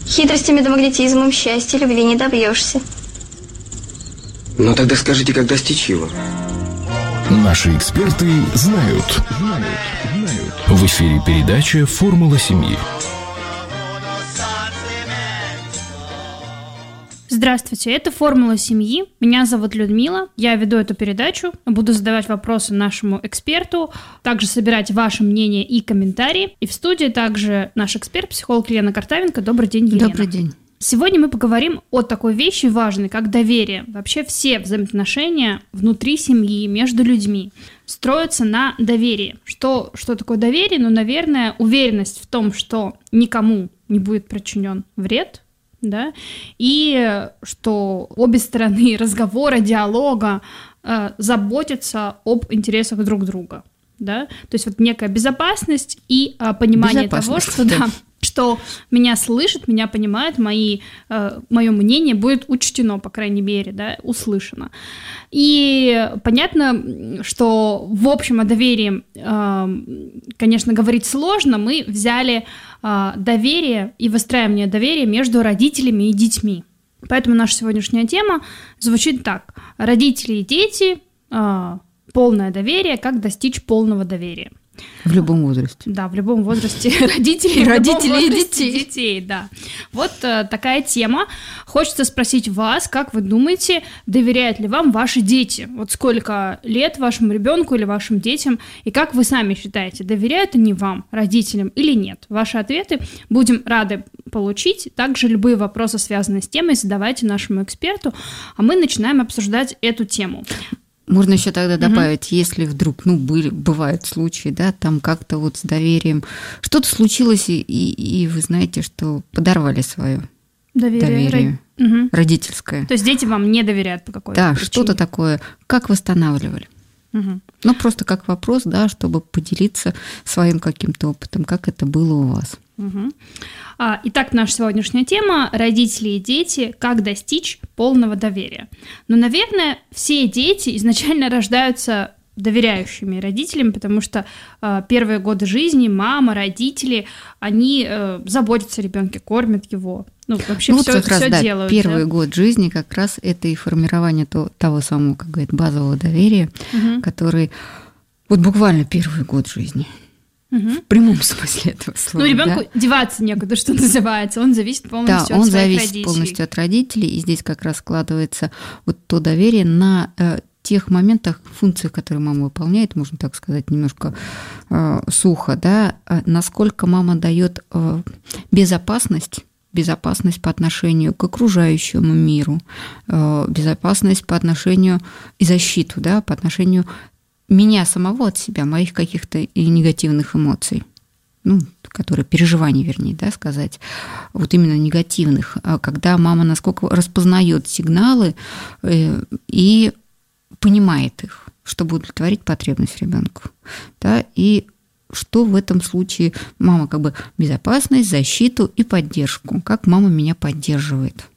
Хитростями да магнетизмом счастья, любви не добьешься. Ну тогда скажите, как достичь его? Наши эксперты знают. В эфире передача «Формула семьи». Здравствуйте, это «Формула семьи». Меня зовут Людмила, я веду эту передачу, буду задавать вопросы нашему эксперту, также собирать ваше мнение и комментарии. И в студии также наш эксперт, психолог Елена Картавенко. Добрый день, Елена. Добрый день. Сегодня мы поговорим о такой вещи важной, как доверие. Вообще все взаимоотношения внутри семьи, между людьми строятся на доверии. Что такое доверие? Ну, наверное, уверенность в том, что никому не будет причинен вред, да, и что обе стороны разговора, диалога заботятся об интересах друг друга, да, то есть вот некая безопасность и понимание того, что меня слышат, меня понимают, мое мнение будет учтено, по крайней мере, да, услышано. И понятно, что в общем о доверии, конечно, говорить сложно. Мы взяли доверие и выстраивание доверия между родителями и детьми. Поэтому наша сегодняшняя тема звучит так. Родители и дети, полное доверие, как достичь полного доверия. В любом возрасте. Да, в любом возрасте родителей и детей, да. Вот такая тема. Хочется спросить вас, как вы думаете, доверяют ли вам ваши дети? Вот сколько лет вашему ребенку или вашим детям? И как вы сами считаете, доверяют они вам, родителям, или нет? Ваши ответы будем рады получить. Также любые вопросы, связанные с темой, задавайте нашему эксперту, а мы начинаем обсуждать эту тему. Можно еще тогда добавить, если вдруг, бывают случаи, да, там как-то вот с доверием что-то случилось, и вы знаете, что подорвали свое доверие родительское. То есть дети вам не доверяют по какой-то причине? Да, что-то такое. Как восстанавливали? Ну, просто как вопрос, да, чтобы поделиться своим каким-то опытом, как это было у вас. Итак, наша сегодняшняя тема – родители и дети, как достичь полного доверия. Ну, наверное, все дети изначально рождаются доверяющими родителям, потому что первые годы жизни мама, родители, они заботятся о ребенке, кормят его. Ну, вообще все делают. Первый год жизни как раз это и формирование того самого, как говорят, базового доверия, который вот буквально первый год жизни. В прямом смысле этого слова. Ну, ребенку деваться некуда, что называется. Он зависит полностью от своих родителей. Да, он зависит полностью от родителей, и здесь как раз складывается вот то доверие на тех моментах, функциях, которые мама выполняет, можно так сказать, немножко сухо, да, насколько мама дает безопасность по отношению к окружающему миру, безопасность по отношению и защиту, да, по отношению меня самого от себя, моих каких-то и негативных эмоций, которые переживаний, вернее, да, сказать, вот именно негативных, когда мама насколько распознает сигналы и понимает их, чтобы удовлетворить потребность ребенку, да, и что в этом случае мама как бы безопасность, защиту и поддержку, как мама меня поддерживает,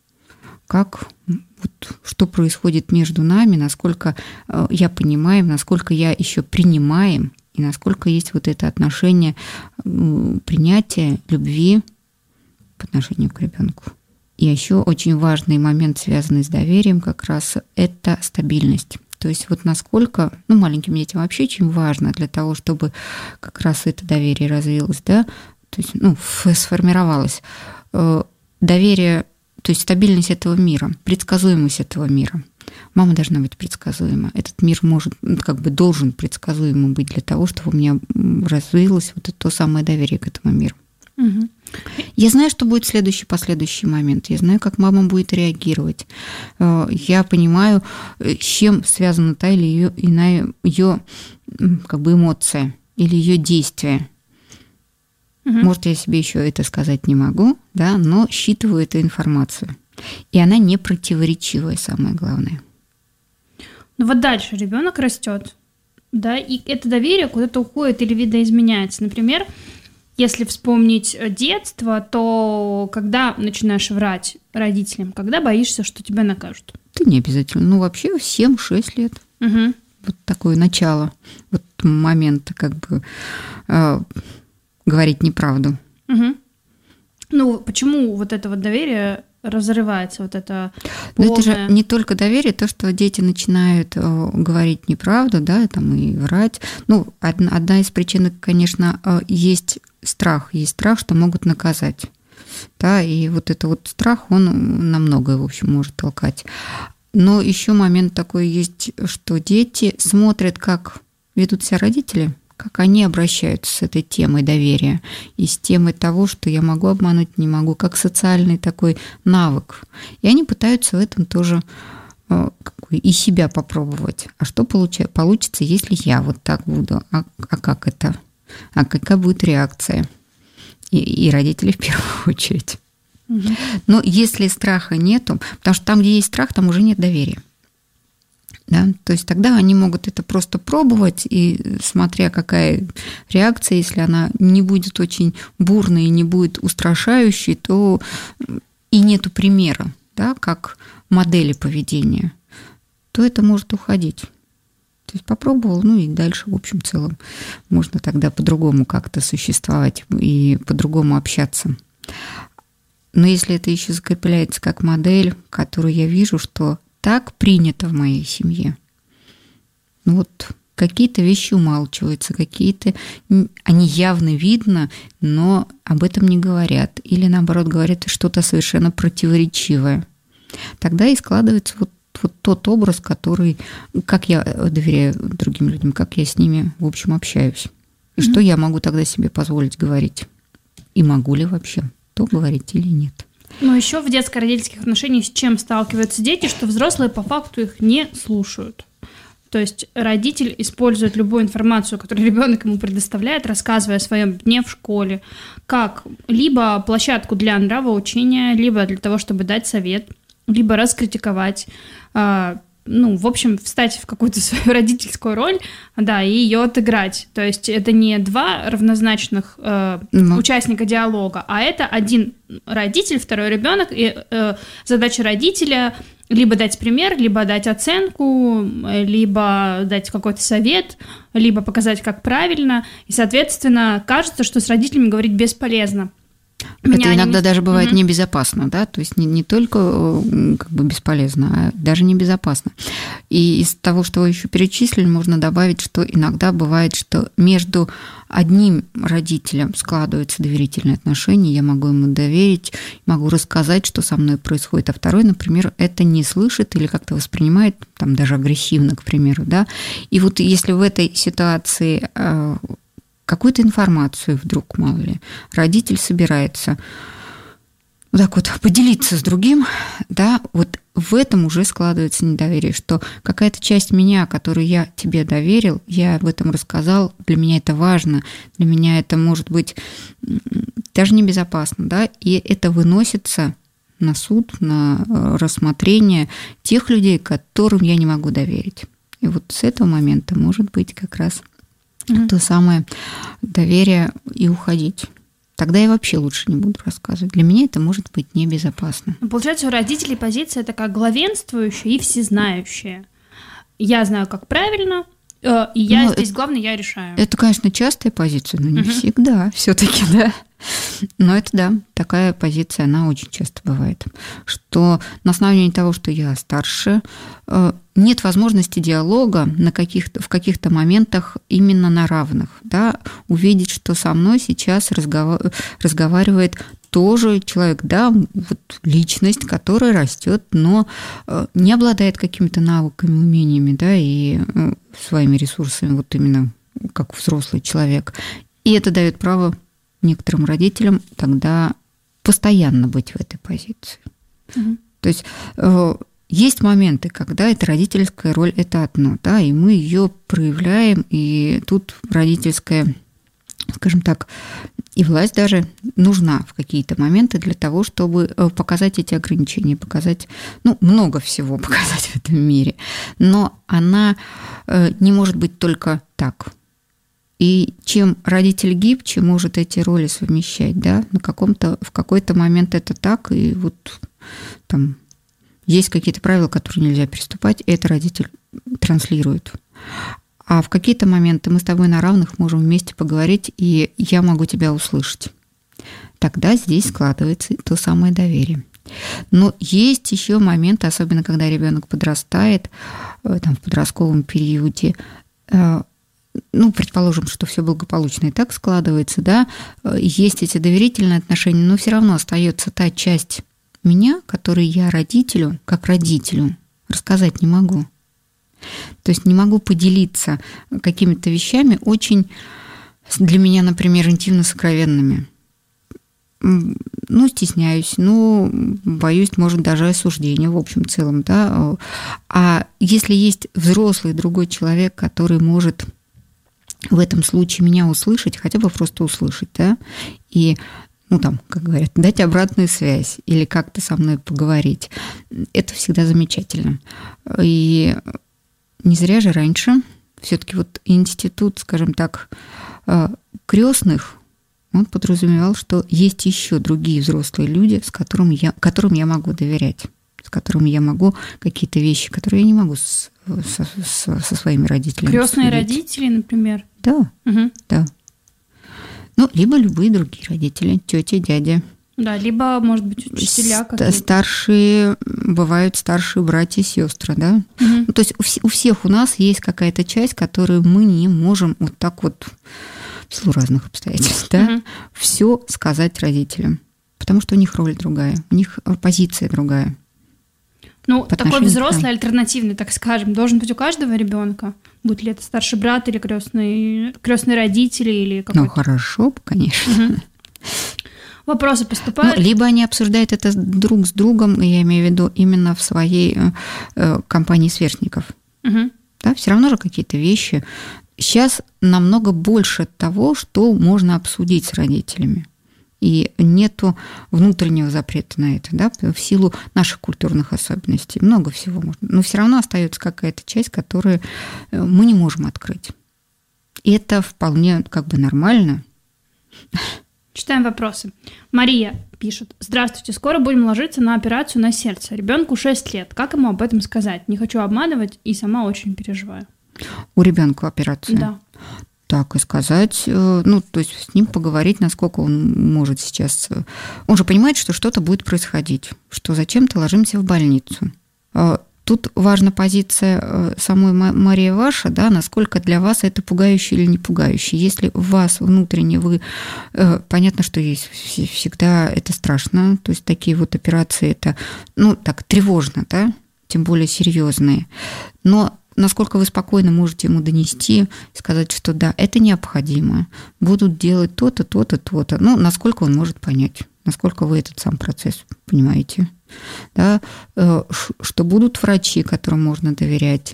что происходит между нами, насколько я понимаю, насколько я еще принимаем, и насколько есть вот это отношение принятия, любви по отношению к ребенку. И еще очень важный момент, связанный с доверием, как раз это стабильность. То есть вот насколько, маленьким детям вообще очень важно для того, чтобы как раз это доверие развилось, да, то есть, сформировалось доверие. То есть стабильность этого мира, предсказуемость этого мира. Мама должна быть предсказуема. Этот мир должен предсказуемо быть для того, чтобы у меня развилось вот то самое доверие к этому миру. Я знаю, что будет последующий момент. Я знаю, как мама будет реагировать. Я понимаю, с чем связана та или иная ее эмоция или ее действие. Может, я себе еще это сказать не могу, да, но считываю эту информацию. И она не противоречивая, самое главное. Ну вот дальше ребенок растет, да, и это доверие куда-то уходит или видоизменяется. Например, если вспомнить детство, то когда начинаешь врать родителям, когда боишься, что тебя накажут? Да не обязательно. Вообще 7-6 лет. Вот такое начало, вот момента говорить неправду. Ну, почему вот это вот доверие разрывается, вот это Но полное... это же не только доверие, то, что дети начинают говорить неправду, да, там и врать. Ну, одна из причин, конечно, есть страх, что могут наказать. Да, и вот это вот страх, он на многое, в общем, может толкать. Но еще момент такой есть, что дети смотрят, как ведут себя родители, как они обращаются с этой темой доверия и с темой того, что я могу обмануть, не могу, как социальный такой навык. И они пытаются в этом тоже и себя попробовать. А что получится, если я вот так буду? А как это? А какая будет реакция? И родители в первую очередь. Угу. Но если страха нету, потому что там, где есть страх, там уже нет доверия. Да? То есть тогда они могут это просто пробовать, и смотря какая реакция, если она не будет очень бурной и не будет устрашающей, то и нету примера, да, как модели поведения, то это может уходить. То есть попробовал, ну и дальше, в общем, в целом, можно тогда по-другому как-то существовать и по-другому общаться. Но если это еще закрепляется как модель, которую я вижу, что так принято в моей семье. Ну вот какие-то вещи умалчиваются, какие-то они явно видно, но об этом не говорят. Или наоборот говорят что-то совершенно противоречивое. Тогда и складывается вот тот образ, который, как я доверяю другим людям, как я с ними, в общем, общаюсь. И что я могу тогда себе позволить говорить? И могу ли вообще то говорить или нет? Но еще в детско-родительских отношениях с чем сталкиваются дети, что взрослые по факту их не слушают. То есть родитель использует любую информацию, которую ребенок ему предоставляет, рассказывая о своем дне в школе, как либо площадку для нравоучения, либо для того, чтобы дать совет, либо раскритиковать, в общем, встать в какую-то свою родительскую роль, да, и ее отыграть. То есть это не два равнозначных участника диалога, а это один родитель, второй ребенок, и задача родителя либо дать пример, либо дать оценку, либо дать какой-то совет, либо показать, как правильно. И, соответственно, кажется, что с родителями говорить бесполезно. Это иногда даже бывает небезопасно, да, то есть не только как бы бесполезно, а даже небезопасно. И из того, что вы еще перечислили, можно добавить, что иногда бывает, что между одним родителем складываются доверительные отношения, я могу ему доверить, могу рассказать, что со мной происходит, а второй, например, это не слышит или как-то воспринимает, там даже агрессивно, к примеру, да. И вот если в этой ситуации какую-то информацию вдруг, мало ли, родитель собирается вот так вот поделиться с другим, да, вот в этом уже складывается недоверие, что какая-то часть меня, которую я тебе доверил, я об этом рассказал, для меня это важно, для меня это может быть даже небезопасно, да, и это выносится на суд, на рассмотрение тех людей, которым я не могу доверить. И вот с этого момента может быть как раз то самое доверие и уходить. Тогда я вообще лучше не буду рассказывать. Для меня это может быть небезопасно. Получается, у родителей позиция такая главенствующая и всезнающая. Я знаю, как правильно, и я здесь главное, я решаю. Это, конечно, частая позиция, но не всегда все-таки, да. Но это, да, такая позиция, она очень часто бывает. Что на основании того, что я старше, нет возможности диалога в каких-то моментах именно на равных. Да? Увидеть, что со мной сейчас разговаривает тоже человек, да, вот личность, которая растет, но не обладает какими-то навыками, умениями, да, и своими ресурсами, вот именно как взрослый человек. И это дает право некоторым родителям тогда постоянно быть в этой позиции. То есть есть моменты, когда эта родительская роль – это одно, да, и мы ее проявляем, и тут родительская, скажем так, и власть даже нужна в какие-то моменты для того, чтобы показать эти ограничения, показать, много всего показать в этом мире. Но она не может быть только так. И чем родитель гибче может эти роли совмещать, да, в какой-то момент это так, и вот там есть какие-то правила, которые нельзя переступать, и это родитель транслирует. А в какие-то моменты мы с тобой на равных можем вместе поговорить, и я могу тебя услышать. тогда здесь складывается то самое доверие. Но есть еще моменты, особенно когда ребенок подрастает, там, в подростковом периоде, предположим, что все благополучно и так складывается, да, есть эти доверительные отношения, но все равно остается та часть меня, которую я родителю, как родителю, рассказать не могу. То есть не могу поделиться какими-то вещами очень для меня, например, интимно-сокровенными. Стесняюсь, боюсь, может, даже осуждения в общем целом, да. А если есть взрослый другой человек, который может в этом случае меня услышать, хотя бы просто услышать, да, и, как говорят, дать обратную связь или как-то со мной поговорить, это всегда замечательно. И не зря же раньше все-таки вот институт, скажем так, крестных, он подразумевал, что есть еще другие взрослые люди, которым я могу доверять, с которыми я могу какие-то вещи, которые я не могу со своими родителями. Крестные родители, например? Да, угу. Да. Либо любые другие родители, тетя, дядя. Да, либо, может быть, учителя какие-то. Бывают старшие братья и сестры, да. Угу. То есть у всех у нас есть какая-то часть, которую мы не можем вот так вот в силу разных обстоятельств, да, все сказать родителям, потому что у них роль другая, у них позиция другая. Такой взрослый, альтернативный, так скажем, должен быть у каждого ребенка, будь ли это старший брат или крестные родители или какой-то. Хорошо, конечно. Угу. Вопросы поступают. Либо они обсуждают это друг с другом, я имею в виду именно в своей компании сверстников. Угу. Да, все равно же какие-то вещи. Сейчас намного больше того, что можно обсудить с родителями. И нету внутреннего запрета на это, да, в силу наших культурных особенностей. Много всего можно. Но все равно остается какая-то часть, которую мы не можем открыть. И это вполне нормально. Читаем вопросы. Мария пишет. Здравствуйте, скоро будем ложиться на операцию на сердце. Ребенку 6 лет. Как ему об этом сказать? Не хочу обманывать и сама очень переживаю. У ребенка операция? Да. Так и сказать, то есть с ним поговорить, насколько он может сейчас. Он же понимает, что что-то будет происходить, что зачем-то ложимся в больницу. Тут важна позиция самой Марии ваша, да, насколько для вас это пугающе или не пугающе. Если у вас внутренне понятно, что есть всегда это страшно, то есть такие вот операции, это, тревожно, да, тем более серьезные. Но насколько вы спокойно можете ему донести, сказать, что да, это необходимо, будут делать то-то, то-то, то-то. Насколько он может понять, насколько вы этот сам процесс понимаете. Да, что будут врачи, которым можно доверять,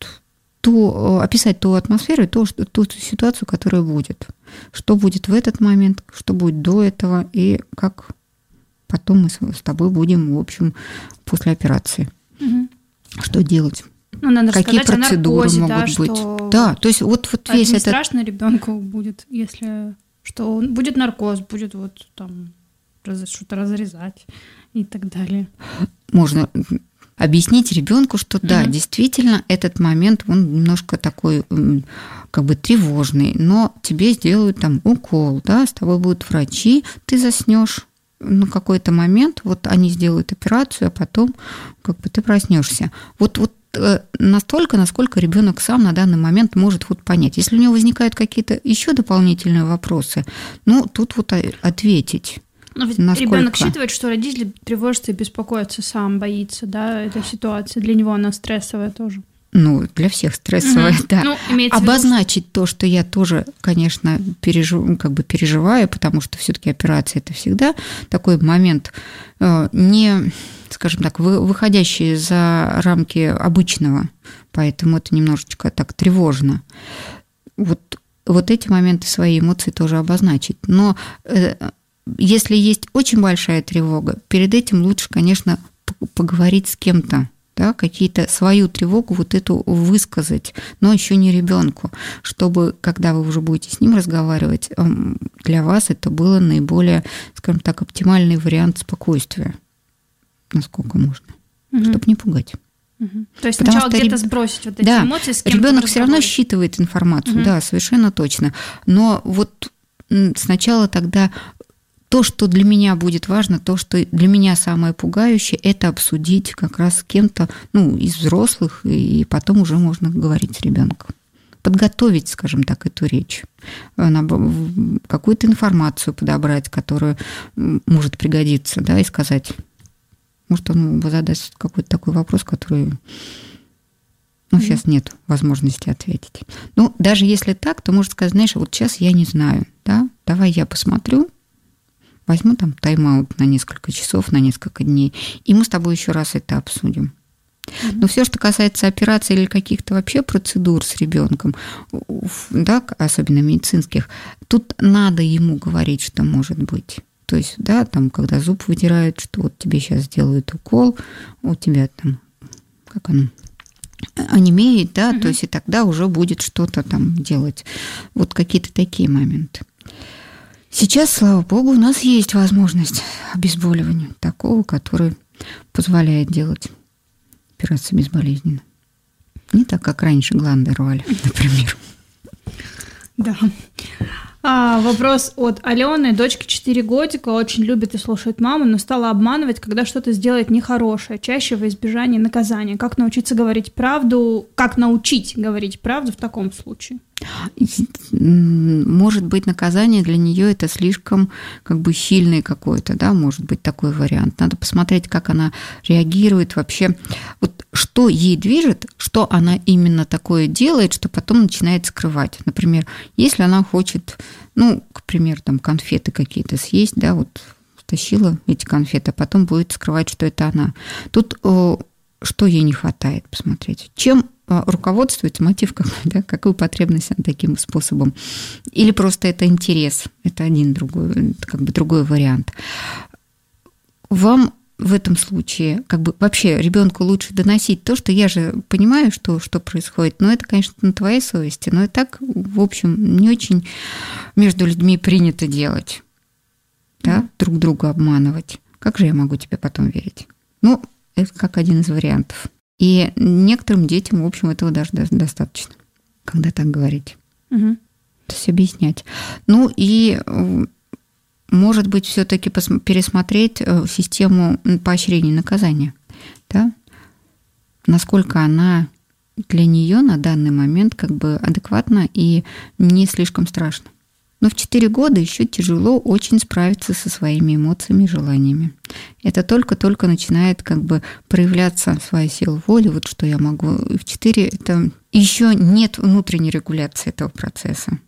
описать ту атмосферу и ту ситуацию, которая будет. Что будет в этот момент, что будет до этого, и как потом мы с тобой будем, в общем, после операции. Угу. Что делать? Надо какие процедуры наркозе, могут быть. Что... Да, то есть вот весь не этот... страшно ребенку будет, если что будет наркоз, будет что-то разрезать и так далее. Можно объяснить ребенку, что да, действительно, этот момент, он немножко такой тревожный, но тебе сделают укол, да, с тобой будут врачи, ты заснешь на какой-то момент, они сделают операцию, а потом ты проснешься. Настолько, насколько ребенок сам на данный момент может понять. Если у него возникают какие-то еще дополнительные вопросы, тут ответить. Но ведь ребенок считывает, что родители тревожатся и беспокоятся сам, боится, да, этой ситуации. Для него она стрессовая тоже. Для всех стрессовая, да. Обозначить то, что я тоже, конечно, переживаю, потому что все-таки операция – это всегда такой момент, не, скажем так, выходящий за рамки обычного, поэтому это немножечко так тревожно. Вот эти моменты, свои эмоции тоже обозначить. Но если есть очень большая тревога, перед этим лучше, конечно, поговорить с кем-то, да, какие-то свою тревогу эту высказать, но еще не ребенку, чтобы, когда вы уже будете с ним разговаривать, для вас это было наиболее, скажем так, оптимальный вариант спокойствия, насколько можно, чтобы не пугать. То есть сначала где-то сбросить эти эмоции, с кем-то ребенок все равно считывает информацию, да, совершенно точно, но сначала тогда то, что для меня будет важно, то, что для меня самое пугающее, это обсудить как раз с кем-то, из взрослых, и потом уже можно говорить с ребенком. Подготовить, скажем так, эту речь, какую-то информацию подобрать, которая может пригодиться, да, и сказать, может, он задаст какой-то такой вопрос, который, сейчас нет возможности ответить. Даже если так, то может сказать, знаешь, вот сейчас я не знаю, да, давай я посмотрю, возьму там тайм-аут на несколько часов, на несколько дней, и мы с тобой еще раз это обсудим. Но все, что касается операций или каких-то вообще процедур с ребенком, да, особенно медицинских, тут надо ему говорить, что может быть. То есть, да, там, когда зуб выдирают, что вот тебе сейчас сделают укол, у тебя там, как оно, онемеет, да, то есть и тогда уже будет что-то там делать. Вот какие-то такие моменты. Сейчас, слава богу, у нас есть возможность обезболивания такого, который позволяет делать операции безболезненно. Не так, как раньше гланды рвали, например. Да. Вопрос от Алены. Дочке 4 годика, очень любит и слушает маму, но стала обманывать, когда что-то сделает нехорошее, чаще во избежание наказания. Как научить говорить правду в таком случае? Может быть, наказание для нее это слишком сильное какое-то, да, может быть такой вариант. Надо посмотреть, как она реагирует вообще, вот что ей движет, что она именно такое делает, что потом начинает скрывать. Например, если она хочет, к примеру, там конфеты какие-то съесть, да, вот стащила эти конфеты, а потом будет скрывать, что это она. Тут что ей не хватает, посмотреть. Чем руководствуется мотив какой, да, какую потребность она таким способом. Или просто это интерес. Это другой вариант. Вам в этом случае вообще ребенку лучше доносить то, что я же понимаю, что происходит, но это, конечно, на твоей совести, но и так, в общем, не очень между людьми принято делать, да, друг друга обманывать. Как же я могу тебе потом верить? Это как один из вариантов. И некоторым детям, в общем, этого даже достаточно, когда так говорить. То есть объяснять. И, может быть, все-таки пересмотреть систему поощрения и наказания. Да? Насколько она для нее на данный момент адекватна и не слишком страшна. Но в 4 года еще тяжело очень справиться со своими эмоциями и желаниями. Это только-только начинает проявляться своя сила воли, вот что я могу. В 4 это еще нет внутренней регуляции этого процесса.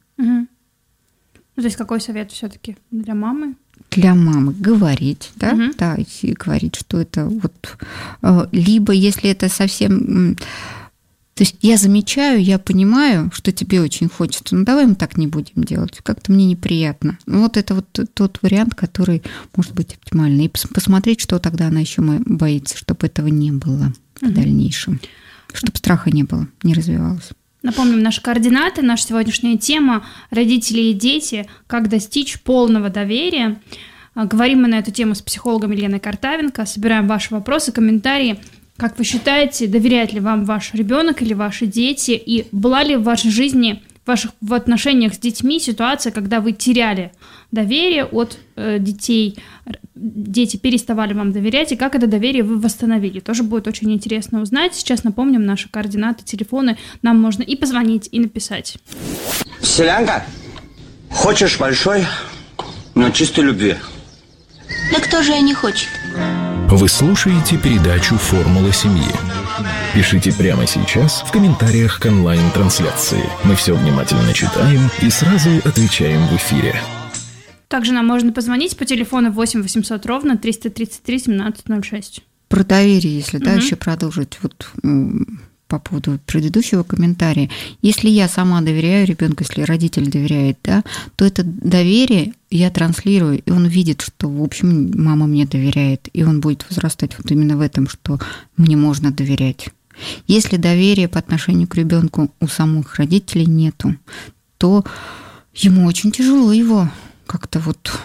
То есть какой совет все-таки для мамы? Для мамы говорить, да, да, и говорить, что это вот... Либо если это совсем... То есть я замечаю, я понимаю, что тебе очень хочется, давай мы так не будем делать, как-то мне неприятно. Вот это вот тот вариант, который может быть оптимальный. И посмотреть, что тогда она еще боится, чтобы этого не было в дальнейшем, чтобы страха не было, не развивалось. Напомним наши координаты. Наша сегодняшняя тема – родители и дети. Как достичь полного доверия. Говорим мы на эту тему с психологом Еленой Картавенко. Собираем ваши вопросы, комментарии. Как вы считаете, доверяет ли вам ваш ребенок или ваши дети? И была ли в вашей жизни, в отношениях с детьми ситуация, когда вы теряли доверие от детей? Дети переставали вам доверять, и как это доверие вы восстановили? Тоже будет очень интересно узнать. Сейчас напомним наши координаты, телефоны. Нам можно и позвонить, и написать. Селянка, хочешь большой, но чистой любви? Да кто же не хочет? Вы слушаете передачу «Формула семьи». Пишите прямо сейчас в комментариях к онлайн-трансляции. Мы все внимательно читаем и сразу отвечаем в эфире. Также нам можно позвонить по телефону 8 800 ровно 333 1706. Про доверие, если еще продолжить по поводу предыдущего комментария. Если я сама доверяю ребенку, если родитель доверяет, да, то это доверие я транслирую, и он видит, что, в общем, мама мне доверяет, и он будет возрастать вот именно в этом, что мне можно доверять. Если доверия по отношению к ребенку у самих родителей нету, то ему очень тяжело его как-то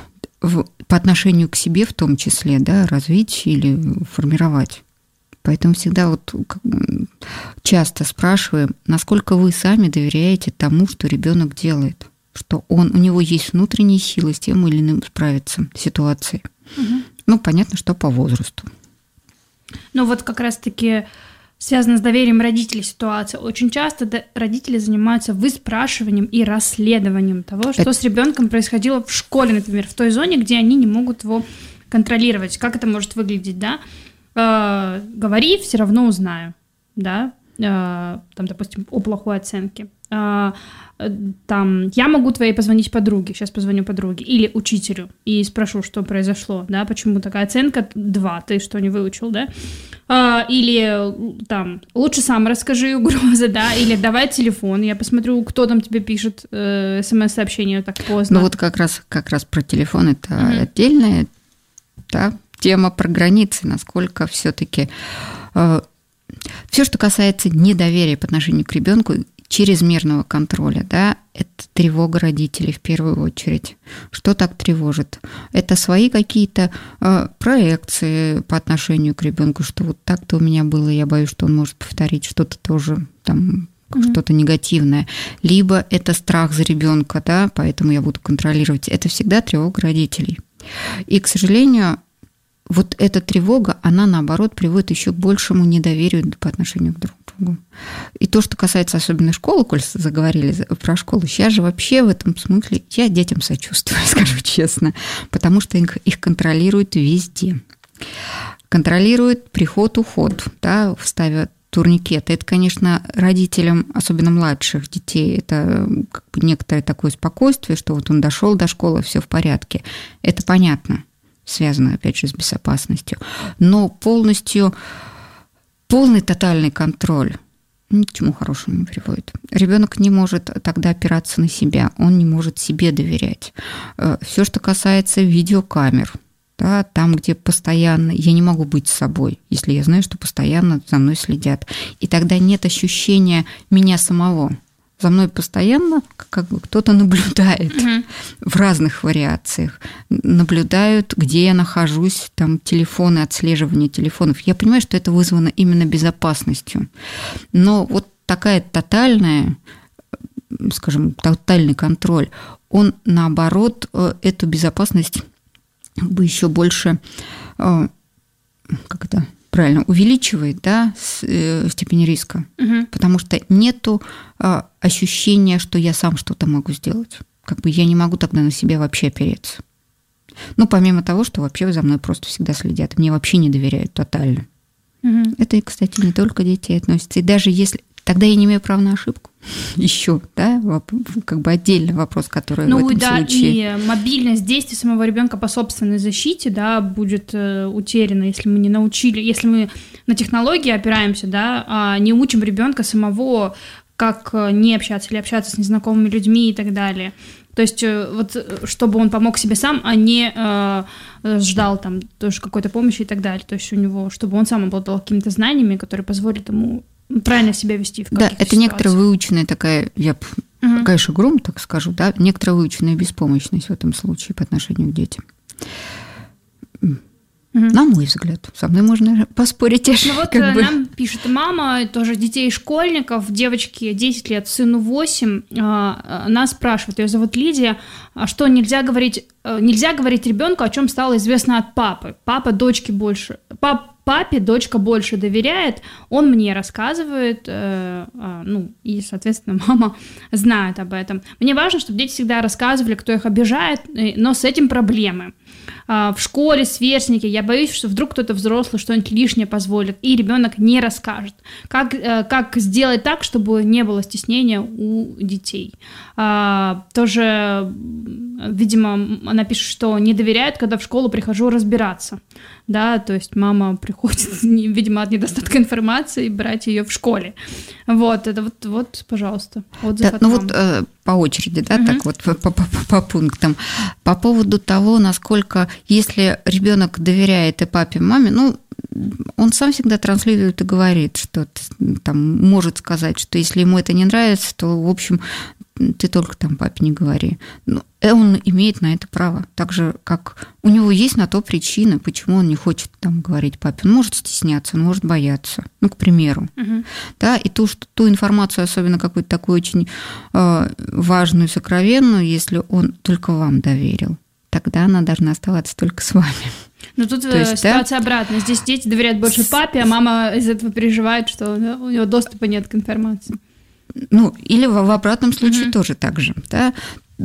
по отношению к себе в том числе, да, развить или формировать. Поэтому всегда часто спрашиваем, насколько вы сами доверяете тому, что ребенок делает. что у него есть внутренние силы с тем или иным справиться с ситуацией. Ну, понятно, что по возрасту. Ну, вот как раз-таки связано с доверием родителей ситуация. Очень часто родители занимаются выспрашиванием и расследованием того, что с ребенком происходило в школе, например, в той зоне, где они не могут его контролировать. Как это может выглядеть, да? Говори, все равно узнаю, да? Там, допустим, о плохой оценке. Там, я могу твоей позвонить подруге, сейчас позвоню подруге, или учителю, и спрошу, что произошло, да, почему такая оценка 2, ты что, не выучил, да? Или там, лучше сам расскажи, угроза, да, или давай телефон, я посмотрю, кто там тебе пишет смс-сообщение так поздно. Ну вот как раз про телефон это отдельная, да, тема про границы, насколько все-таки все, что касается недоверия по отношению к ребенку, чрезмерного контроля, да, это тревога родителей в первую очередь. Что так тревожит? Это свои какие-то проекции по отношению к ребенку, что вот так-то у меня было, я боюсь, что он может повторить что-то тоже там, что-то негативное. Либо это страх за ребенка, да, поэтому я буду контролировать. Это всегда тревога родителей. И, к сожалению, вот эта тревога, она, наоборот, приводит еще к большему недоверию по отношению к друг другу. И то, что касается особенно школы, коль заговорили про школу, сейчас же вообще в этом смысле я детям сочувствую, скажу честно, потому что их контролируют везде. Контролируют приход-уход, да, ставя турникеты. Это, конечно, родителям, особенно младших детей, это как бы некоторое такое спокойствие, что вот он дошел до школы, все в порядке. Это понятно. Связано, опять же, с безопасностью. Но полный тотальный контроль ни к чему хорошему не приводит. Ребенок не может тогда опираться на себя, он не может себе доверять. Все, что касается видеокамер, да, там, где постоянно я не могу быть собой, если я знаю, что постоянно за мной следят. И тогда нет ощущения меня самого. За мной постоянно как бы кто-то наблюдает в разных вариациях. Наблюдают, где я нахожусь, там телефоны, отслеживание телефонов. Я понимаю, что это вызвано именно безопасностью. Но вот такая тотальная, скажем, тотальный контроль, он, наоборот, эту безопасность как бы еще больше, как это правильно, увеличивает, да, степень риска, потому что нету ощущения, что я сам что-то могу сделать. Как бы я не могу тогда на себя вообще опереться. Ну, помимо того, что вообще за мной просто всегда следят, мне вообще не доверяют тотально. Это, кстати, не только детей относится. И даже если... Тогда я не имею права на ошибку. Еще, да, как бы отдельный вопрос, который в этом случае... И мобильность действий самого ребенка по собственной защите, да, будет утеряна, если мы не научили, если мы на технологии опираемся, да, не учим ребенка самого, как не общаться или общаться с незнакомыми людьми и так далее. То есть вот чтобы он помог себе сам, а не ждал там тоже какой-то помощи и так далее. То есть у него, чтобы он сам обладал какими-то знаниями, которые позволят ему правильно себя вести в каких-то ситуациях. Да, это некоторая выученная такая, я, конечно, гром так скажу, да, некоторая выученная беспомощность в этом случае по отношению к детям. На мой взгляд. Со мной можно поспорить. Ну вот нам пишет мама, тоже детей школьников, девочке 10 лет, сыну 8, она спрашивает, ее зовут Лидия, что нельзя говорить ребенку, о чем стало известно от папы. Папе дочка больше доверяет, он мне рассказывает, и, соответственно, мама знает об этом. Мне важно, чтобы дети всегда рассказывали, кто их обижает, но с этим проблемы. В школе, сверстники, я боюсь, что вдруг кто-то взрослый что-нибудь лишнее позволит, и ребенок не расскажет. Как сделать так, чтобы не было стеснения у детей? Тоже, видимо, она пишет, что не доверяет, когда в школу прихожу разбираться. Да, то есть мама приходит, видимо, от недостатка информации брать ее в школе. Вот, это вот, пожалуйста, отзыв от мамы. Вот по очереди, да, так вот по пунктам. По поводу того, насколько, если ребенок доверяет и папе, и маме, он сам всегда транслирует и говорит, что там может сказать, что если ему это не нравится, то, в общем, ты только там папе не говори. Но он имеет на это право. Так же, как у него есть на то причины, почему он не хочет там говорить папе. Он может стесняться, он может бояться. Ну, к примеру. Да, и ту информацию, особенно какую-то такую очень важную, сокровенную, если он только вам доверил, тогда она должна оставаться только с вами. Но тут есть, ситуация обратная. Здесь дети доверяют больше папе, а мама из этого переживает, что у него доступа нет к информации. Ну, или в обратном случае тоже так же. Да?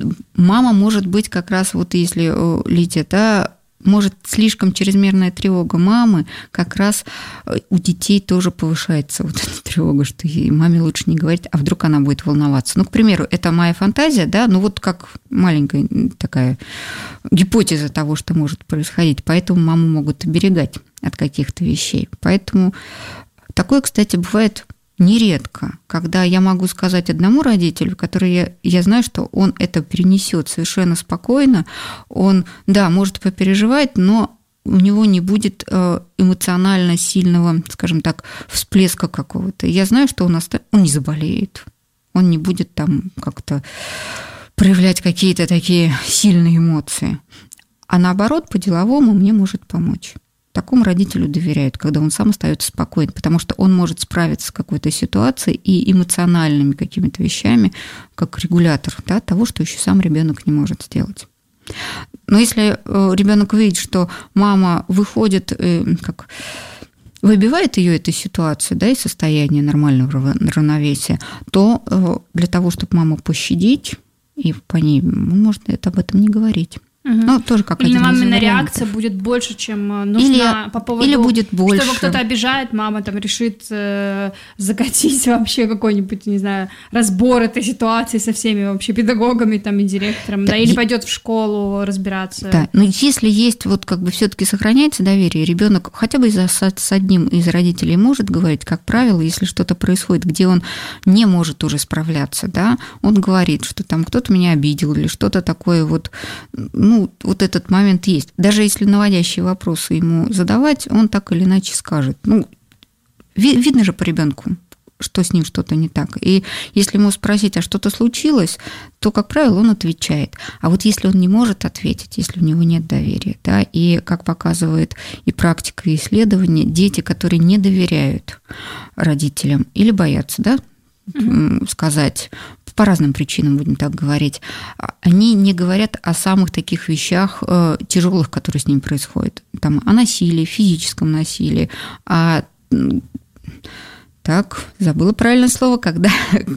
Мама может быть как раз, вот если Лидия, да, может слишком чрезмерная тревога мамы, как раз у детей тоже повышается вот эта тревога, что ей маме лучше не говорить, а вдруг она будет волноваться. Ну, к примеру, это моя фантазия, да, ну вот как маленькая такая гипотеза того, что может происходить, поэтому маму могут оберегать от каких-то вещей. Поэтому такое, кстати, бывает нередко, когда я могу сказать одному родителю, который я знаю, что он это перенесет совершенно спокойно, он, да, может попереживать, но у него не будет эмоционально сильного, скажем так, всплеска какого-то. Я знаю, что он не заболеет, он не будет там как-то проявлять какие-то такие сильные эмоции. А наоборот, по-деловому мне может помочь. Такому родителю доверяют, когда он сам остается спокоен, потому что он может справиться с какой-то ситуацией и эмоциональными какими-то вещами, как регулятор, да, того, что еще сам ребенок не может сделать. Но если ребенок видит, что мама выходит, как выбивает ее этой ситуации, да, из состояния нормального равновесия, то для того, чтобы маму пощадить, и по ней можно об этом не говорить. Ну, тоже как или один из мамина вариантов. реакция будет больше, чем нужна по поводу... Или будет больше. Что его кто-то обижает, мама там решит закатить вообще какой-нибудь, не знаю, разбор этой ситуации со всеми вообще педагогами там, и директором, да, или пойдет в школу разбираться. Да, но если есть вот как бы все-таки сохраняется доверие, ребенок хотя бы с одним из родителей может говорить, как правило, если что-то происходит, где он не может уже справляться, да, он говорит, что там кто-то меня обидел или что-то такое вот, ну, вот этот момент есть. Даже если наводящие вопросы ему задавать, он так или иначе скажет. Ну, видно же по ребенку, что с ним что-то не так. И если ему спросить, а что-то случилось, то, как правило, он отвечает. А вот если он не может ответить, если у него нет доверия, да, и, как показывает и практика, и исследования, дети, которые не доверяют родителям или боятся, да, сказать, по разным причинам, будем так говорить, они не говорят о самых таких вещах тяжелых, которые с ним происходят. Там, о насилии, физическом насилии, так, забыла правильное слово, когда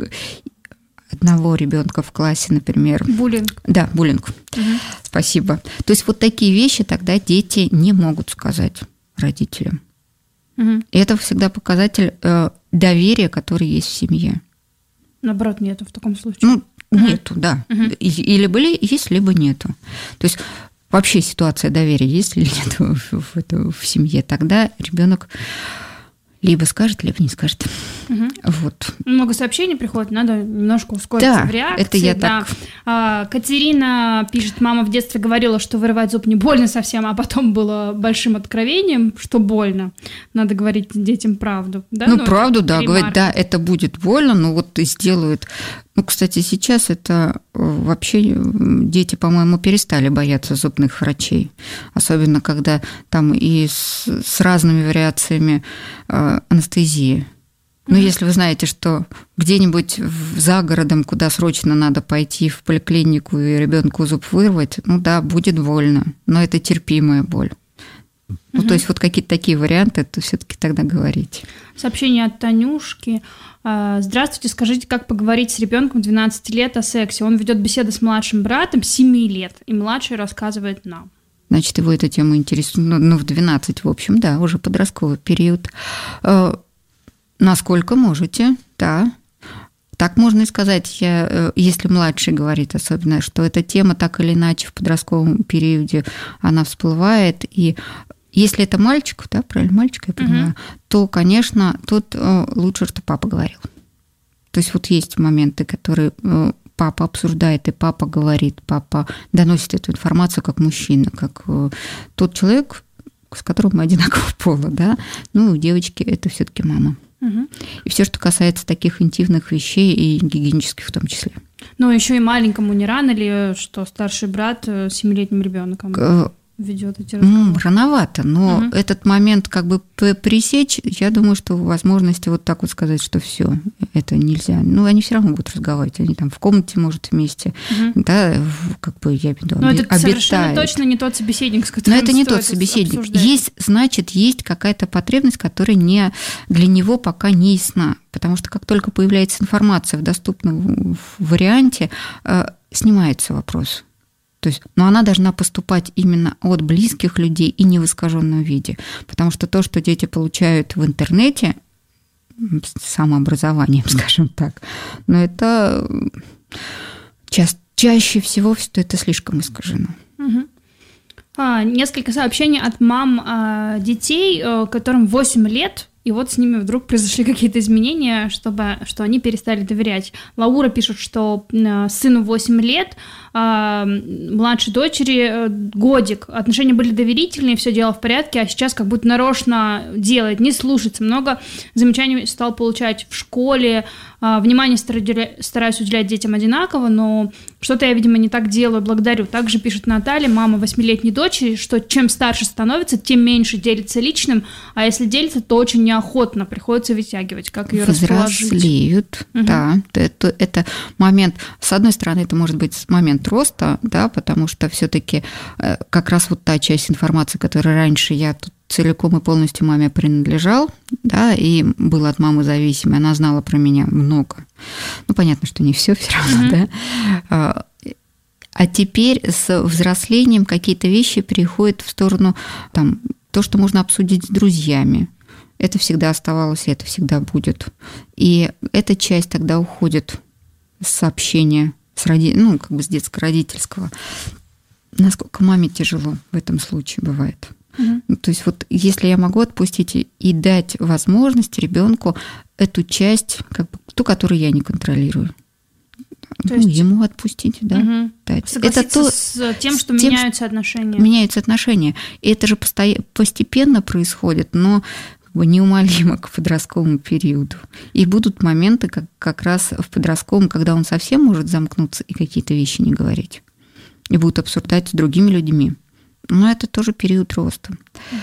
одного ребенка в классе, например... Буллинг. Да, буллинг. Спасибо. То есть вот такие вещи тогда дети не могут сказать родителям. И это всегда показатель доверия, который есть в семье. Наоборот, нету в таком случае. Ну, нету, да. Или были, есть, либо нету. То есть вообще ситуация доверия есть или нет в семье, тогда ребенок либо скажет, либо не скажет. Вот. Много сообщений приходит, надо немножко ускориться в реакции. Это я так. Катерина пишет, мама в детстве говорила, что вырывать зуб не больно совсем, а потом было большим откровением, что больно. Надо говорить детям правду. Да? Ну, правду, да, говорить, да, это будет больно, но вот и сделают. Ну, кстати, сейчас это вообще дети, по-моему, перестали бояться зубных врачей. Особенно, когда там и с разными вариациями анестезии. Ну, если вы знаете, что где-нибудь за городом, куда срочно надо пойти в поликлинику и ребенку зуб вырвать, ну да, будет больно, но это терпимая боль. Ну, то есть вот какие-то такие варианты, это все-таки тогда говорить. Сообщение от Танюшки. Здравствуйте, скажите, как поговорить с ребенком 12 лет о сексе? Он ведет беседы с младшим братом 7 лет, и младший рассказывает нам. Значит, его эта тема интересует. Ну, в 12, в общем, да, уже подростковый период. Насколько можете, да. Так можно и сказать, если младший говорит особенно, что эта тема так или иначе в подростковом периоде, она всплывает, и если это мальчик, да, правильно, мальчик, я понимаю, то, конечно, тут лучше, что папа говорил. То есть вот есть моменты, которые папа обсуждает, и папа говорит, папа доносит эту информацию как мужчина, как тот человек, с которым мы одинакового пола, да, ну, у девочки это все-таки мама. И все, что касается таких интимных вещей и гигиенических в том числе. Но еще и маленькому не рано ли, что старший брат с 7-летним ребенком ведет эти разговоры? Рановато, но этот момент как бы пресечь, я думаю, что возможности вот так вот сказать, что все, это нельзя. Ну, они все равно будут разговаривать, они там в комнате, может, вместе, да, как бы я веду, но это совершенно точно не тот собеседник, с которым но это не тот собеседник. Есть какая-то потребность, которая для него пока не ясна, потому что как только появляется информация в доступном варианте, снимается вопрос. То есть, но она должна поступать именно от близких людей и не в искаженном виде. Потому что то, что дети получают в интернете, самообразованием, скажем так, но это чаще всего это слишком искажено. Несколько сообщений от мам детей, которым 8 лет, и вот с ними вдруг произошли какие-то изменения, что они перестали доверять. Лаура пишет, что сыну 8 лет, младшей дочери годик. Отношения были доверительные, все дело в порядке, а сейчас как будто нарочно делает, не слушается. Много замечаний стал получать в школе. Внимание стараюсь уделять детям одинаково, но что-то я, видимо, не так делаю, благодарю. Также пишет Наталья, мама 8-летней дочери, что чем старше становится, тем меньше делится личным, а если делится, то очень неохотно приходится вытягивать. Как ее расположить? Взрослеют, да. Это момент, с одной стороны, это может быть момент роста, да, потому что все-таки как раз вот та часть информации, которую раньше я тут целиком и полностью маме принадлежал, да, и был от мамы зависимой, она знала про меня много. Ну, понятно, что не все равно, да. А теперь с взрослением какие-то вещи переходят в сторону, там, то, что можно обсудить с друзьями. Это всегда оставалось, и это всегда будет. И эта часть тогда уходит с общения, с детско-родительского. Насколько маме тяжело в этом случае бывает. То есть вот если я могу отпустить и дать возможность ребенку эту часть, как бы, ту, которую я не контролирую, ему отпустить, да, дать. Согласиться это с тем, что меняются отношения. Меняются отношения. И это же постепенно происходит, но неумолимо к подростковому периоду. И будут моменты как раз в подростковом, когда он совсем может замкнуться и какие-то вещи не говорить. И будут обсуждать с другими людьми. Но это тоже период роста.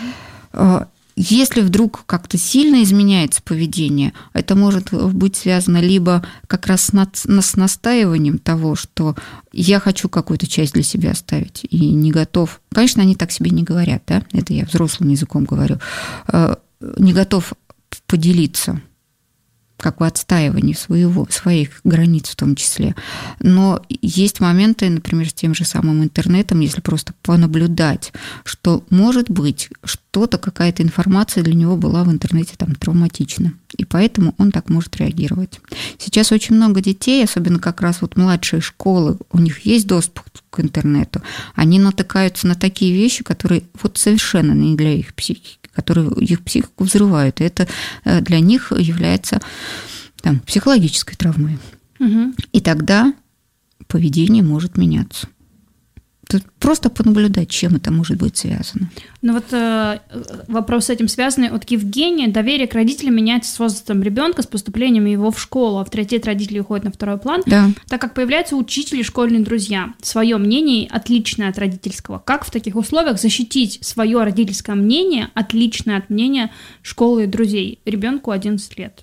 Если вдруг как-то сильно изменяется поведение, это может быть связано либо как раз с настаиванием того, что я хочу какую-то часть для себя оставить и не готов. Конечно, они так себе не говорят, да? Это я взрослым языком говорю. Не готов поделиться, как бы отстаивание своих границ в том числе. Но есть моменты, например, с тем же самым интернетом, если просто понаблюдать, что, может быть, что-то, какая-то информация для него была в интернете там травматична, и поэтому он так может реагировать. Сейчас очень много детей, особенно как раз вот младшие школы, у них есть доступ к интернету, они натыкаются на такие вещи, которые вот совершенно не для их психики, которые их психику взрывают. И это для них является психологической травмой. И тогда поведение может меняться. Тут просто понаблюдать, чем это может быть связано. Ну вот вопрос с этим связанный от Евгения. Доверие к родителям меняется с возрастом ребенка, с поступлением его в школу. Авторитет родителей уходит на второй план, да. Так как появляются учители и школьные друзья. Свое мнение отличное от родительского. Как в таких условиях защитить свое родительское мнение, отличное от мнения школы и друзей? Ребенку 11 лет.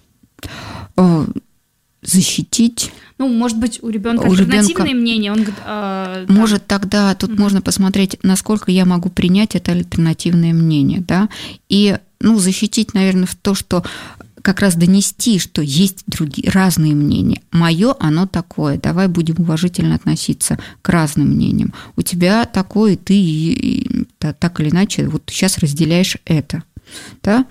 Защитить. Ну, может быть, у ребенка альтернативное мнение. Он говорит, может, тогда тут можно посмотреть, насколько я могу принять это альтернативное мнение, да, и, защитить, наверное, в то, что как раз донести, что есть другие разные мнения. Мое, оно такое. Давай будем уважительно относиться к разным мнениям. У тебя такое, ты так или иначе вот сейчас разделяешь это, да.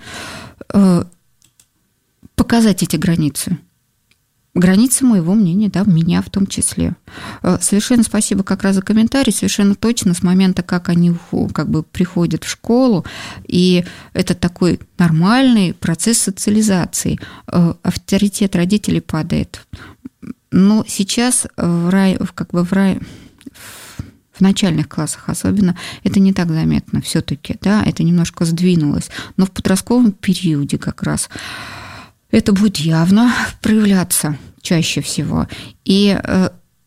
Показать эти границы. Границы моего мнения, да, меня в том числе. Совершенно спасибо как раз за комментарий, совершенно точно с момента, как они как бы приходят в школу, и это такой нормальный процесс социализации. Авторитет родителей падает. Но сейчас в начальных классах особенно это не так заметно все-таки, да, это немножко сдвинулось. Но в подростковом периоде как раз это будет явно проявляться чаще всего. И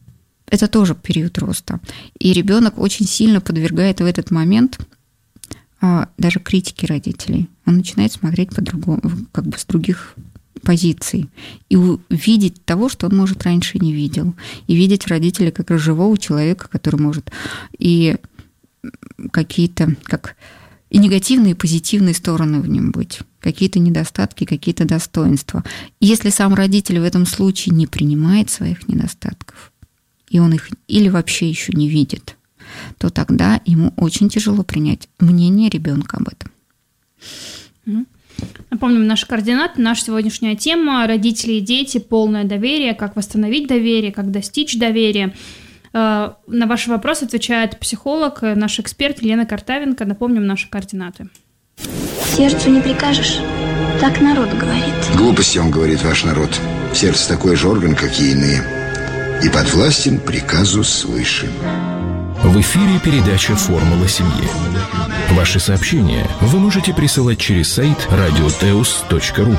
это тоже период роста. И ребенок очень сильно подвергает в этот момент даже критике родителей. Он начинает смотреть по-другому, как бы с других позиций. И увидеть того, что он, может, раньше не видел. И видеть родителей как живого человека, который может и какие-то, как и негативные, и позитивные стороны в нем быть. Какие-то недостатки, какие-то достоинства. И если сам родитель в этом случае не принимает своих недостатков, и он их или вообще еще не видит, то тогда ему очень тяжело принять мнение ребенка об этом. Напомним наши координаты. Наша сегодняшняя тема – родители и дети, полное доверие, как восстановить доверие, как достичь доверия. На ваши вопросы отвечает психолог, наш эксперт Елена Картавенко. Напомним наши координаты. Сердцу не прикажешь, так народ говорит. Глупости, он говорит, ваш народ. Сердце такой же орган, как и иные, и подвластен приказу свыше. В эфире передача «Формула семьи». Ваши сообщения вы можете присылать через сайт radioteus.ru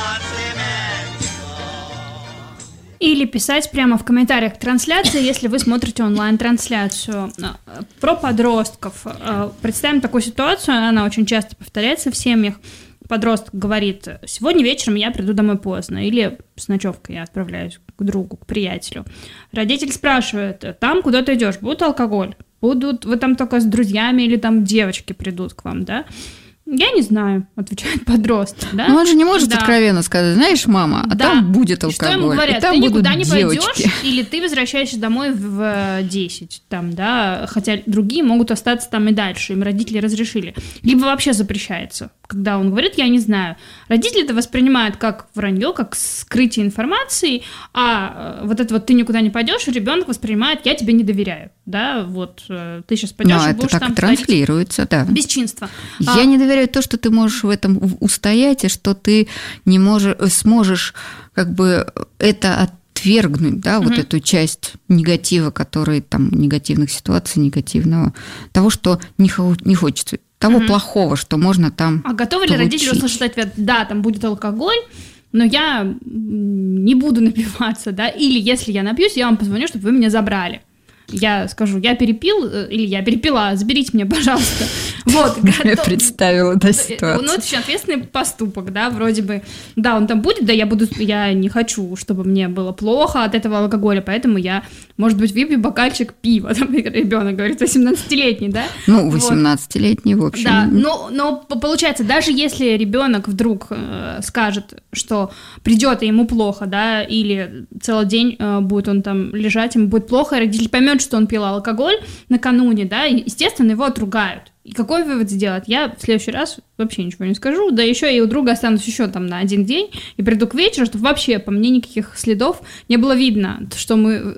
или писать прямо в комментариях к трансляции, если вы смотрите онлайн-трансляцию. Про подростков. Представим такую ситуацию, она очень часто повторяется в семьях. Подросток говорит: сегодня вечером я приду домой поздно, или с ночевкой я отправляюсь к другу, к приятелю. Родитель спрашивает: там, куда ты идешь, будет алкоголь? Вы там только с друзьями или там девочки придут к вам, да? Я не знаю, отвечает подросток, да? Но он же не может откровенно сказать: знаешь, мама, а там будет алкоголь, что ему говорят? И там ты будут никуда не девочки. Пойдешь, или ты возвращаешься домой в 10, там, да, хотя другие могут остаться там и дальше, им родители разрешили. Либо вообще запрещается, когда он говорит: я не знаю. Родители это воспринимают как вранье, как скрытие информации, а вот это вот ты никуда не пойдешь, ребенок воспринимает: я тебе не доверяю, да, вот ты сейчас пойдешь и будешь это там так транслируется, да. Бесчинство. Я не доверяю то, что ты можешь в этом устоять, и что ты не сможешь как бы это отвергнуть, да, вот эту часть негатива, который там, негативных ситуаций, негативного, того, что не хочется, того плохого, что можно там А готовы ли родители услышать ответ: да, там будет алкоголь, но я не буду напиваться, да, или если я напьюсь, я вам позвоню, чтобы вы меня забрали. Я скажу: я перепил, или я перепила, заберите меня, пожалуйста. Вот, я представила, да, ситуацию. Ну, это очень ответственный поступок, да, вроде бы. Да, он там будет, да, я не хочу, чтобы мне было плохо от этого алкоголя, поэтому я, может быть, выпью бокальчик пива, там ребенок говорит, 18-летний, да? Ну, 18-летний, в общем. Да, но получается, даже если ребенок вдруг скажет, что придет и ему плохо, да, или целый день будет он там лежать, ему будет плохо, и родитель поймет, что он пил алкоголь накануне, да, и, естественно, его отругают. И какой вывод сделать? Я в следующий раз вообще ничего не скажу, да еще и у друга останусь еще там на один день и приду к вечеру, чтобы вообще по мне никаких следов не было видно, что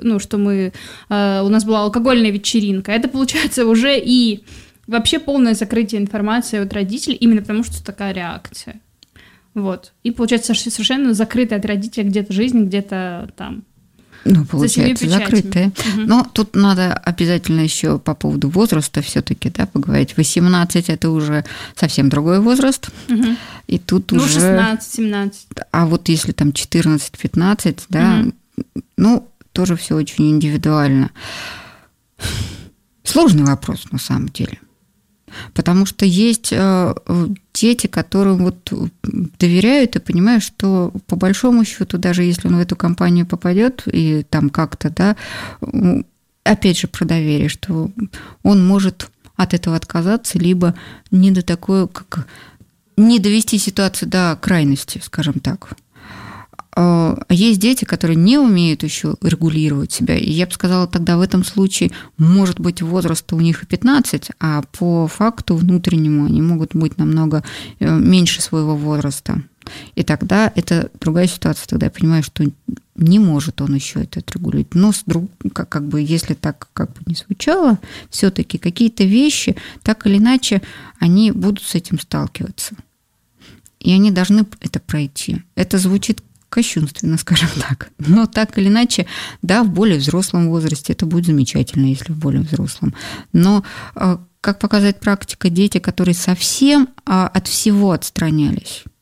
у нас была алкогольная вечеринка. Это получается уже и вообще полное закрытие информации от родителей, именно потому что такая реакция. Вот. И получается совершенно закрытая от родителей где-то жизнь, где-то там. Ну, получается, закрытые. Но тут надо обязательно еще по поводу возраста все-таки, да, поговорить. 18 – это уже совсем другой возраст. И тут уже… 16-17. А вот если там 14-15, да, ну, тоже все очень индивидуально. Сложный вопрос на самом деле. Потому что есть дети, которым вот доверяют и понимают, что по большому счету, даже если он в эту компанию попадет и там как-то, да, опять же про доверие, что он может от этого отказаться, либо не до такой, как не довести ситуацию до крайности, скажем так. Есть дети, которые не умеют еще регулировать себя. И я бы сказала, тогда в этом случае может быть возраст у них и 15, а по факту внутреннему они могут быть намного меньше своего возраста. И тогда это другая ситуация. Тогда я понимаю, что не может он еще это отрегулировать. Но как бы, если так как бы не звучало, все-таки какие-то вещи, так или иначе, они будут с этим сталкиваться. И они должны это пройти. Это звучит кощунственно, скажем так. Но так или иначе, да, в более взрослом возрасте это будет замечательно, если в более взрослом. Но, как показывает практика, дети, которые совсем от всего отстранялись,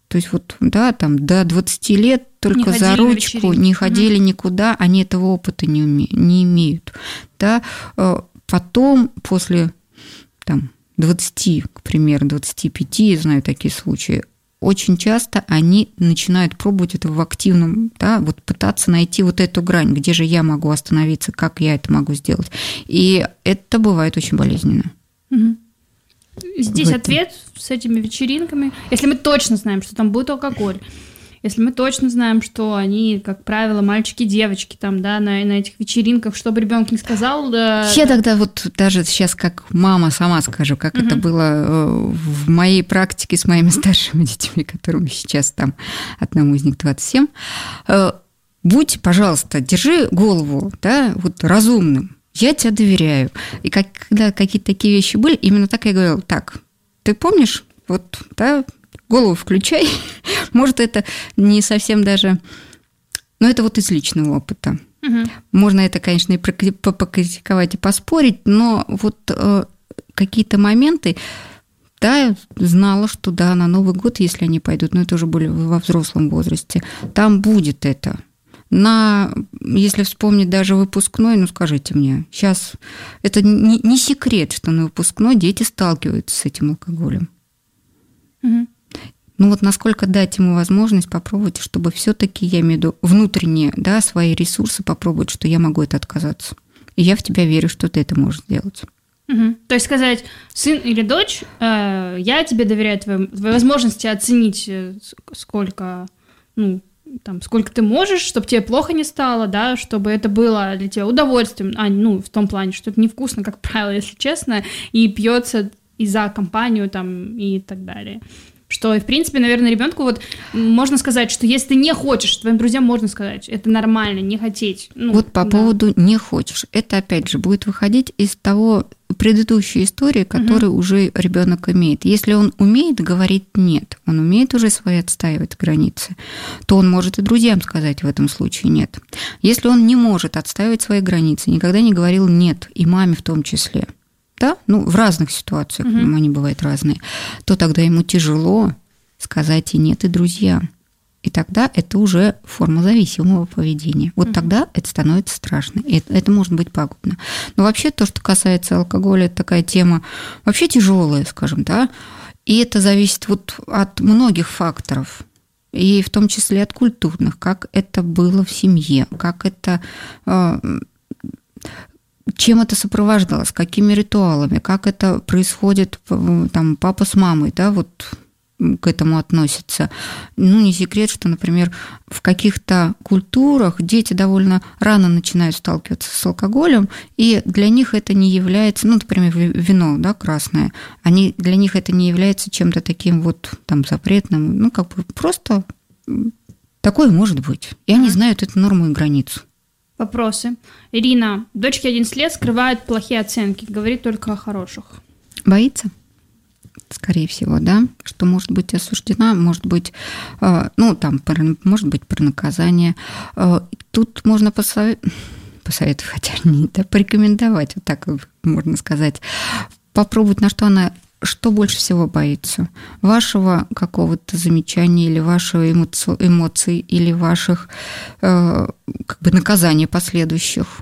То есть вот, да, там до 20 лет только за ручку не ходили никуда, они этого опыта не имеют. Да? Потом, после там, 20, к примеру, 25, я знаю такие случаи, очень часто они начинают пробовать это в активном, да, вот пытаться найти вот эту грань, где же я могу остановиться, как я это могу сделать. И это бывает очень болезненно. Здесь ответ с этими вечеринками. Если мы точно знаем, что там будет алкоголь, если мы точно знаем, что они, как правило, мальчики, девочки там, да, на этих вечеринках, чтобы ребенок не сказал. Я тогда вот даже сейчас как мама сама скажу, как это было в моей практике с моими старшими детьми, которым сейчас там одному из них 27. Будь, пожалуйста, держи голову, да, вот разумным. Я тебе доверяю. И когда какие-то такие вещи были, именно так я говорила: так, ты помнишь, вот, да, голову включай. Может, это не совсем даже... Но это вот из личного опыта. Можно это, конечно, и покритиковать, и поспорить, но вот какие-то моменты, да, знала, что да, на Новый год, если они пойдут, но это уже были во взрослом возрасте, там будет это. Если вспомнить даже выпускной, ну скажите мне, сейчас это не секрет, что на выпускной дети сталкиваются с этим алкоголем. Ну вот насколько дать ему возможность попробовать, чтобы все-таки, я имею в виду, внутренние, да, свои ресурсы попробовать, что я могу это отказаться. И я в тебя верю, что ты это можешь сделать. То есть сказать: сын или дочь, я тебе доверяю твоей возможности оценить, сколько, ну, там, сколько ты можешь, чтобы тебе плохо не стало, да, чтобы это было для тебя удовольствием, ну, в том плане, что это невкусно, как правило, если честно, и пьется и за компанию там и так далее. Что, в принципе, наверное, ребенку вот можно сказать, что если ты не хочешь, твоим друзьям можно сказать, это нормально, не хотеть. Ну, вот по поводу «не хочешь», это опять же будет выходить из того предыдущей истории, которую уже ребенок имеет. Если он умеет говорить «нет», он умеет уже свои отстаивать границы, то он может и друзьям сказать в этом случае «нет». Если он не может отстаивать свои границы, никогда не говорил «нет», и маме в том числе, да, ну, в разных ситуациях, они бывают разные, то тогда ему тяжело сказать и нет, и друзьям. И тогда это уже форма зависимого поведения. Вот тогда это становится страшно, и это может быть пагубно. Но вообще то, что касается алкоголя, это такая тема вообще тяжелая, скажем, да, и это зависит вот от многих факторов, и в том числе от культурных, как это было в семье, как это... чем это сопровождалось, какими ритуалами, как это происходит, там, папа с мамой, да, вот к этому относятся. Ну, не секрет, что, например, в каких-то культурах дети довольно рано начинают сталкиваться с алкоголем, и для них это не является, ну, например, вино, да, красное, для них это не является чем-то таким вот там запретным, ну, как бы просто такое может быть. И они знают эту норму и границу. Вопросы. Ирина, дочке 11 лет, скрывает плохие оценки, говорит только о хороших. Боится? Скорее всего, да, что может быть осуждена, может быть, ну, там, может быть, про наказание. Тут можно посоветовать, хотя не, да, порекомендовать, вот так можно сказать, попробовать, на что она, что больше всего боится. Вашего какого-то замечания или ваших эмоций, или ваших как бы наказаний последующих.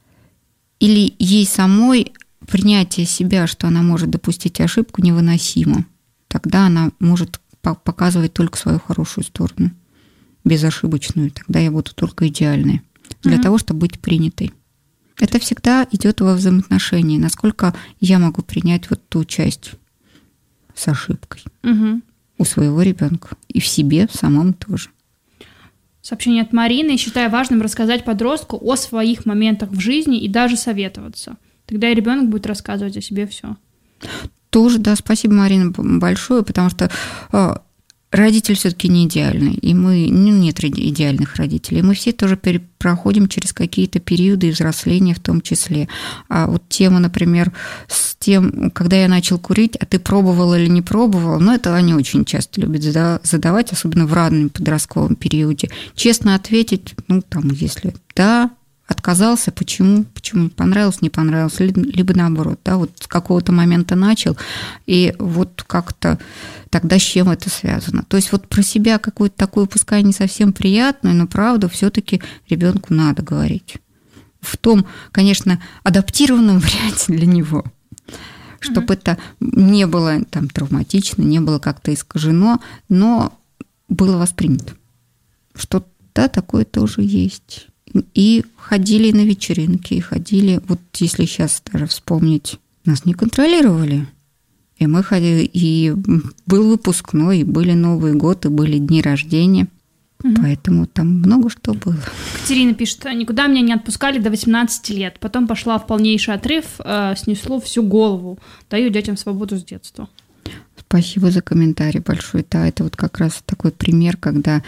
Или ей самой принятие себя, что она может допустить ошибку, невыносимо. Тогда она может показывать только свою хорошую сторону, безошибочную. Тогда я буду только идеальной, для того, чтобы быть принятой. Это всегда идет во взаимоотношении. Насколько я могу принять вот ту часть с ошибкой у своего ребенка и в себе самом тоже. Сообщение от Марины. Считаю важным рассказать подростку о своих моментах в жизни и даже советоваться. Тогда и ребенок будет рассказывать о себе все. Тоже, да, спасибо, Марина, большое, потому что родитель все-таки не идеальный, и нет идеальных родителей. Мы все тоже проходим через какие-то периоды взросления в том числе. А вот тема, например, с тем, когда я начал курить, а ты пробовал или не пробовал, это они очень часто любят задавать, особенно в раннем подростковом периоде. Честно ответить, там, если да, отказался, почему понравилось, не понравилось, либо наоборот, да, вот с какого-то момента начал, и вот как-то тогда с чем это связано. То есть вот про себя какую-то такую, пускай не совсем приятную, но правду все-таки ребенку надо говорить. В том, конечно, адаптированном варианте для него, чтобы это не было там травматично, не было как-то искажено, но было воспринято, что да, такое тоже есть. И ходили на вечеринки, и ходили, вот если сейчас даже вспомнить, нас не контролировали. И мы ходили, и был выпускной, и были Новый год, и были дни рождения. Поэтому там много что было. Катерина пишет: никуда меня не отпускали до 18 лет. Потом пошла в полнейший отрыв, снесло всю голову. Даю детям свободу с детства. Спасибо за комментарий большой. Да, это вот как раз такой пример, когда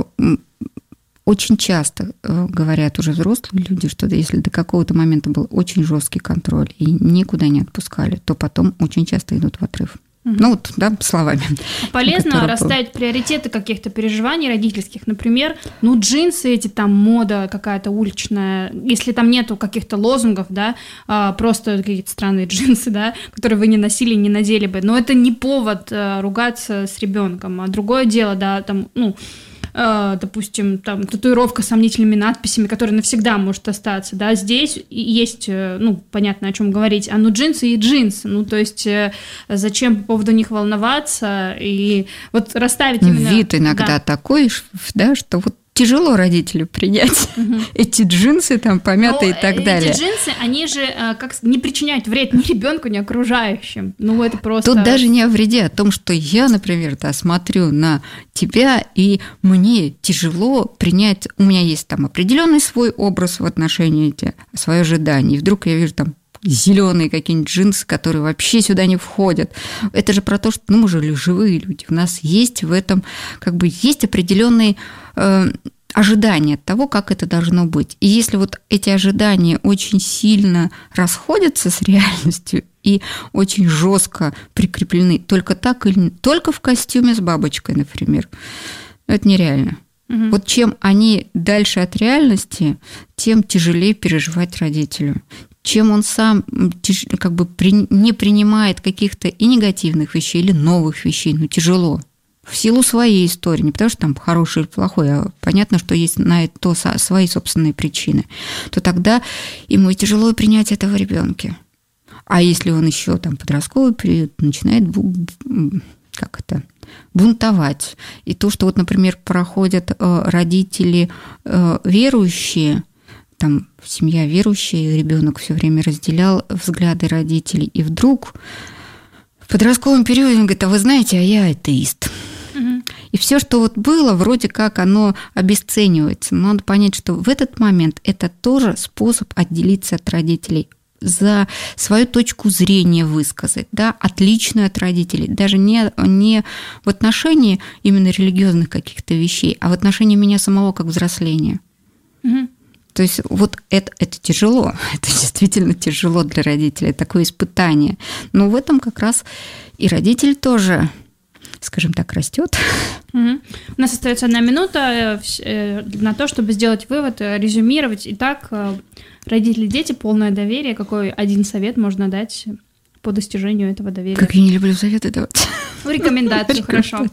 очень часто говорят уже взрослые люди, что если до какого-то момента был очень жесткий контроль и никуда не отпускали, то потом очень часто идут в отрыв. Ну вот, да, словами. Полезно расставить приоритеты каких-то переживаний родительских. Например, джинсы эти, там мода какая-то уличная, если там нету каких-то лозунгов, да, просто какие-то странные джинсы, да, которые вы не носили, не надели бы. Но это не повод ругаться с ребенком. А другое дело, да, там, допустим, там татуировка с сомнительными надписями, которая навсегда может остаться, да, здесь есть, понятно, о чем говорить, джинсы и джинсы, то есть зачем по поводу них волноваться, и вот расставить именно... Вид иногда такой, да, что вот тяжело родителю принять эти джинсы там помятые и так далее. Эти джинсы, они же не причиняют вред ни ребенку, ни окружающим. Это просто... Тут даже не о вреде, о том, что я, например, смотрю на тебя, и мне тяжело принять... У меня есть там определенный свой образ в отношении свое ожидание. И вдруг я вижу там зеленые какие-нибудь джинсы, которые вообще сюда не входят. Это же про то, что мы же живые люди. У нас есть в этом есть определенные ожидания того, как это должно быть. И если вот эти ожидания очень сильно расходятся с реальностью и очень жестко прикреплены только так или только в костюме с бабочкой, например, это нереально. Вот чем они дальше от реальности, тем тяжелее переживать родителю. Чем он сам не принимает каких-то и негативных вещей, или новых вещей, тяжело. В силу своей истории, не потому что там хороший или плохой, а понятно, что есть на это свои собственные причины, то тогда ему и тяжело принять это в ребенке. А если он еще там подростковый период начинает бунтовать. И то, что вот, например, проходят родители верующие, там семья верующая, ребенок все время разделял взгляды родителей, и вдруг в подростковом периоде он говорит: а вы знаете, а я атеист. И все, что вот было, вроде как оно обесценивается. Но надо понять, что в этот момент это тоже способ отделиться от родителей, за свою точку зрения высказать, да, отличную от родителей, даже не в отношении именно религиозных каких-то вещей, а в отношении меня самого как взросления. То есть вот это тяжело, это действительно тяжело для родителей, такое испытание. Но в этом как раз и родитель тоже, скажем так, растет. У нас остается 1 минута на то, чтобы сделать вывод, резюмировать. Итак, родители, дети, полное доверие. Какой один совет можно дать по достижению этого доверия? Как я не люблю советы давать. Рекомендации, хорошо.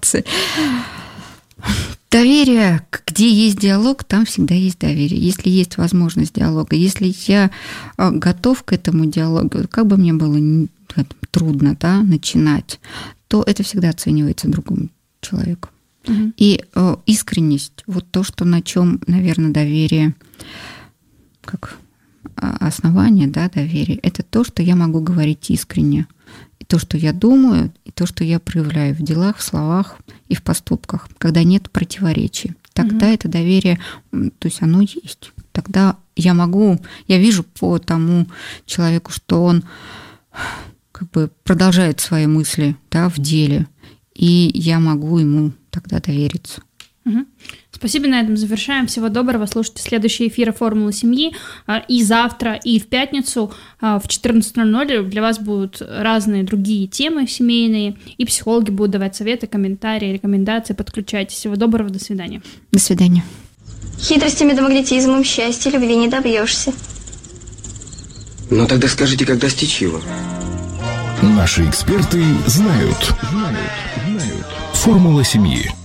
Доверие, где есть диалог, там всегда есть доверие. Если есть возможность диалога, если я готов к этому диалогу, как бы мне было трудно, да, начинать, то это всегда оценивается другому человеку. И искренность, вот то, что на чем, наверное, доверие, как основание, да, доверия, это то, что я могу говорить искренне. И то, что я думаю, и то, что я проявляю в делах, в словах и в поступках, когда нет противоречий. Тогда это доверие, то есть оно есть. Тогда я вижу по тому человеку, что он продолжает свои мысли, да, в деле, и я могу ему тогда довериться. Спасибо, на этом завершаем. Всего доброго. Слушайте следующие эфиры «Формулы семьи» и завтра, и в пятницу в 14:00. Для вас будут разные другие темы семейные, и психологи будут давать советы, комментарии, рекомендации. Подключайтесь. Всего доброго. До свидания. До свидания. Хитростями да магнетизмом счастья любви не добьешься. Ну тогда скажите, как достичь его? Наши эксперты знают. Формула семьи.